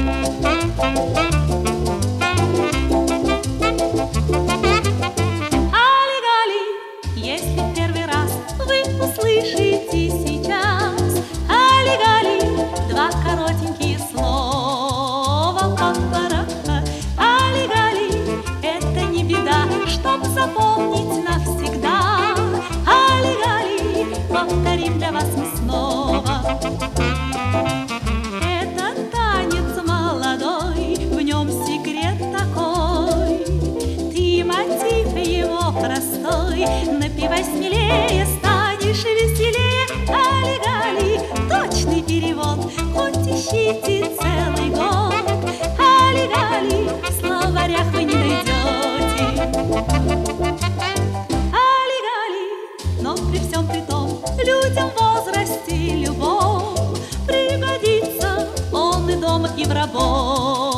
Если первый раз вы услышите сейчас али-гали, два коротенькие слова папараха. Али-гали, это не беда, чтоб запомнить навсегда. Али-гали, повторим для вас мы снова. Это танец молодой, в нем секрет такой. Ты мотив его простой, напевай смелее, станешь веселее. Али-гали, точный перевод, хоть ищите целый год. Али-гали, в словарях вы не найдете. Али-гали, но при всем при том, людям в возрасте любовь пригодится, он и дома, и в работе.